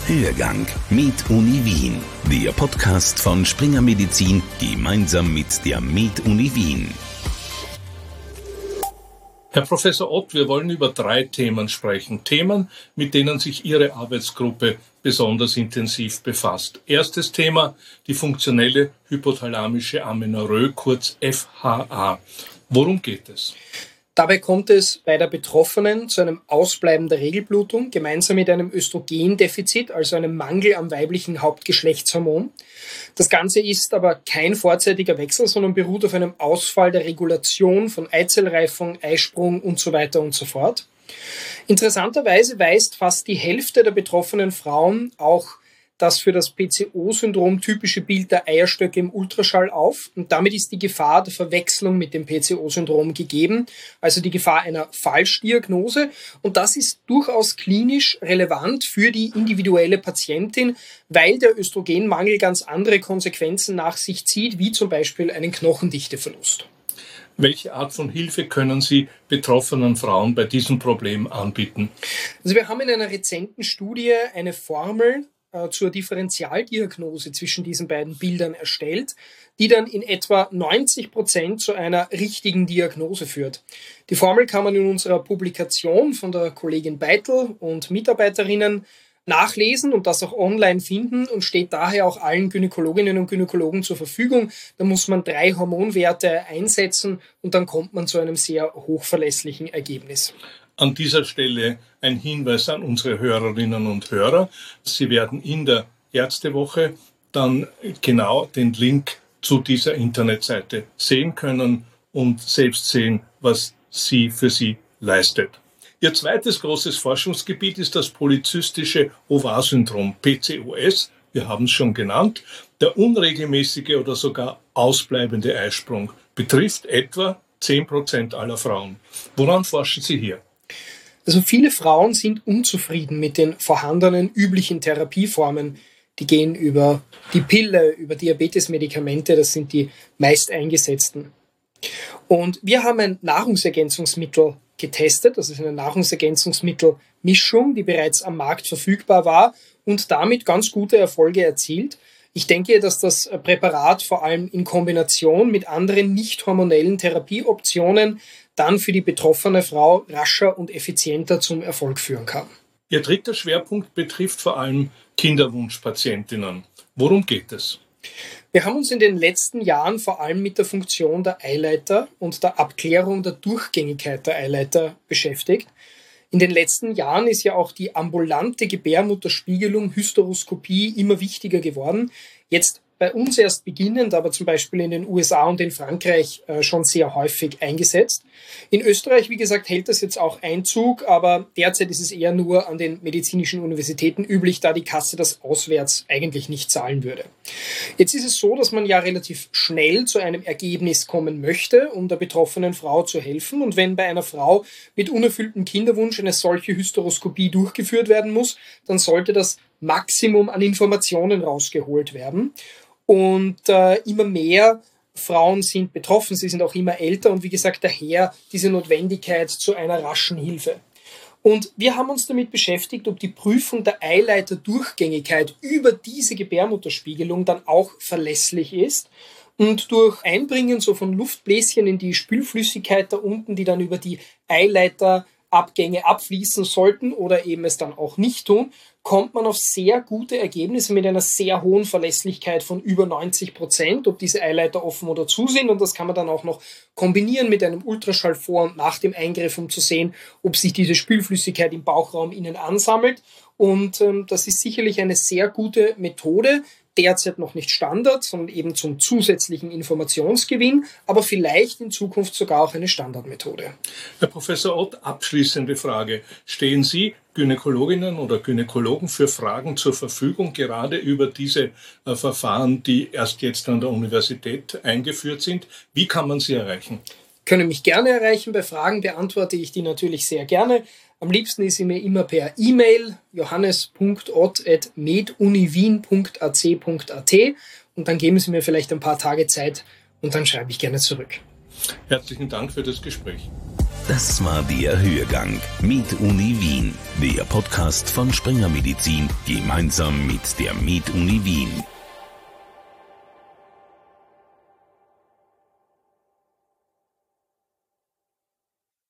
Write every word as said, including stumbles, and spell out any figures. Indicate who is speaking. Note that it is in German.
Speaker 1: Hörgang Med Uni Wien, der Podcast von Springer Medizin gemeinsam mit der Med Uni Wien.
Speaker 2: Herr Professor Ott, wir wollen über drei Themen sprechen. Themen, mit denen sich Ihre Arbeitsgruppe besonders intensiv befasst. Erstes Thema, die funktionelle hypothalamische Amenorrhoe, kurz F H A. Worum geht es?
Speaker 3: Dabei kommt es bei der Betroffenen zu einem Ausbleiben der Regelblutung, gemeinsam mit einem Östrogendefizit, also einem Mangel am weiblichen Hauptgeschlechtshormon. Das Ganze ist aber kein vorzeitiger Wechsel, sondern beruht auf einem Ausfall der Regulation von Eizellreifung, Eisprung und so weiter und so fort. Interessanterweise weist fast die Hälfte der betroffenen Frauen auch das für das P C O-Syndrom typische Bild der Eierstöcke im Ultraschall auf. Und damit ist die Gefahr der Verwechslung mit dem P C O-Syndrom gegeben, also die Gefahr einer Falschdiagnose. Und das ist durchaus klinisch relevant für die individuelle Patientin, weil der Östrogenmangel ganz andere Konsequenzen nach sich zieht, wie zum Beispiel einen Knochendichteverlust.
Speaker 2: Welche Art von Hilfe können Sie betroffenen Frauen bei diesem Problem anbieten?
Speaker 3: Also wir haben in einer rezenten Studie eine Formel zur Differentialdiagnose zwischen diesen beiden Bildern erstellt, die dann in etwa neunzig Prozent zu einer richtigen Diagnose führt. Die Formel kann man in unserer Publikation von der Kollegin Beitel und Mitarbeiterinnen nachlesen und das auch online finden und steht daher auch allen Gynäkologinnen und Gynäkologen zur Verfügung. Da muss man drei Hormonwerte einsetzen und dann kommt man zu einem sehr hochverlässlichen Ergebnis.
Speaker 2: An dieser Stelle ein Hinweis an unsere Hörerinnen und Hörer. Sie werden in der Ärztewoche dann genau den Link zu dieser Internetseite sehen können und selbst sehen, was sie für sie leistet. Ihr zweites großes Forschungsgebiet ist das polyzystische Ovarsyndrom, P C O S. Wir haben es schon genannt. Der unregelmäßige oder sogar ausbleibende Eisprung betrifft etwa zehn Prozent aller Frauen. Woran forschen Sie hier?
Speaker 3: Also viele Frauen sind unzufrieden mit den vorhandenen üblichen Therapieformen. Die gehen über die Pille, über Diabetesmedikamente, das sind die meist eingesetzten. Und wir haben ein Nahrungsergänzungsmittel getestet, das ist eine Nahrungsergänzungsmittelmischung, die bereits am Markt verfügbar war und damit ganz gute Erfolge erzielt. Ich denke, dass das Präparat vor allem in Kombination mit anderen nicht hormonellen Therapieoptionen dann für die betroffene Frau rascher und effizienter zum Erfolg führen kann.
Speaker 2: Ihr dritter Schwerpunkt betrifft vor allem Kinderwunschpatientinnen. Worum geht es?
Speaker 3: Wir haben uns in den letzten Jahren vor allem mit der Funktion der Eileiter und der Abklärung der Durchgängigkeit der Eileiter beschäftigt. In den letzten Jahren ist ja auch die ambulante Gebärmutterspiegelung, Hysteroskopie, immer wichtiger geworden. Jetzt bei uns erst beginnend, aber zum Beispiel in den U S A und in Frankreich äh, schon sehr häufig eingesetzt. In Österreich, wie gesagt, hält das jetzt auch Einzug, aber derzeit ist es eher nur an den medizinischen Universitäten üblich, da die Kasse das auswärts eigentlich nicht zahlen würde. Jetzt ist es so, dass man ja relativ schnell zu einem Ergebnis kommen möchte, um der betroffenen Frau zu helfen. Und wenn bei einer Frau mit unerfülltem Kinderwunsch eine solche Hysteroskopie durchgeführt werden muss, dann sollte das Maximum an Informationen rausgeholt werden. Und äh, immer mehr Frauen sind betroffen, sie sind auch immer älter und wie gesagt daher diese Notwendigkeit zu einer raschen Hilfe. Und wir haben uns damit beschäftigt, ob die Prüfung der Eileiterdurchgängigkeit über diese Gebärmutterspiegelung dann auch verlässlich ist. Und durch Einbringen so von Luftbläschen in die Spülflüssigkeit da unten, die dann über die Eileiterabgänge abfließen sollten oder eben es dann auch nicht tun, kommt man auf sehr gute Ergebnisse mit einer sehr hohen Verlässlichkeit von über neunzig Prozent, ob diese Eileiter offen oder zu sind. Und das kann man dann auch noch kombinieren mit einem Ultraschall vor und nach dem Eingriff, um zu sehen, ob sich diese Spülflüssigkeit im Bauchraum innen ansammelt. Und ähm, das ist sicherlich eine sehr gute Methode, derzeit noch nicht Standard, sondern eben zum zusätzlichen Informationsgewinn, aber vielleicht in Zukunft sogar auch eine Standardmethode.
Speaker 2: Herr Professor Ott, abschließende Frage. Stehen Sie Gynäkologinnen oder Gynäkologen für Fragen zur Verfügung, gerade über diese äh, Verfahren, die erst jetzt an der Universität eingeführt sind? Wie kann man sie erreichen?
Speaker 3: Können mich gerne erreichen. Bei Fragen beantworte ich die natürlich sehr gerne. Am liebsten ist sie mir immer per E-Mail johannes punkt ott at meduniwien punkt a c punkt a t und dann geben Sie mir vielleicht ein paar Tage Zeit und dann schreibe ich gerne zurück.
Speaker 2: Herzlichen Dank für das Gespräch.
Speaker 1: Das war der Hörgang MedUni Wien, der Podcast von Springer Medizin gemeinsam mit der MedUni Wien.